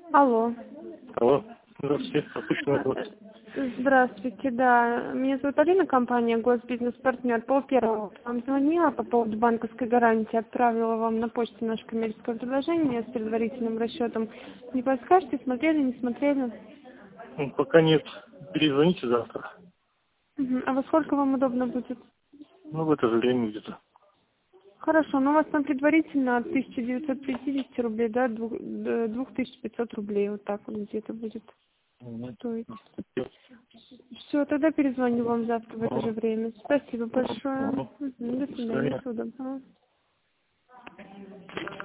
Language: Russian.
Алло. Алло. Здравствуйте. Опущенный вопрос. Здравствуйте, да. Меня зовут Алина, компания «Госбизнес-партнер». По-первому, вам звонила по поводу банковской гарантии, отправила вам на почту наше коммерческое предложение с предварительным расчетом. Не подскажете, смотрели, не смотрели? Ну, пока нет. Перезвоните завтра. А во сколько вам удобно будет? Ну, в это же время где-то. Хорошо, но у вас там предварительно от 1950 рублей до 2500 рублей, вот так вот где-то будет стоить. Все, тогда перезвоню вам завтра в это же время. Спасибо большое. До До свидания, свидания. всего доброго.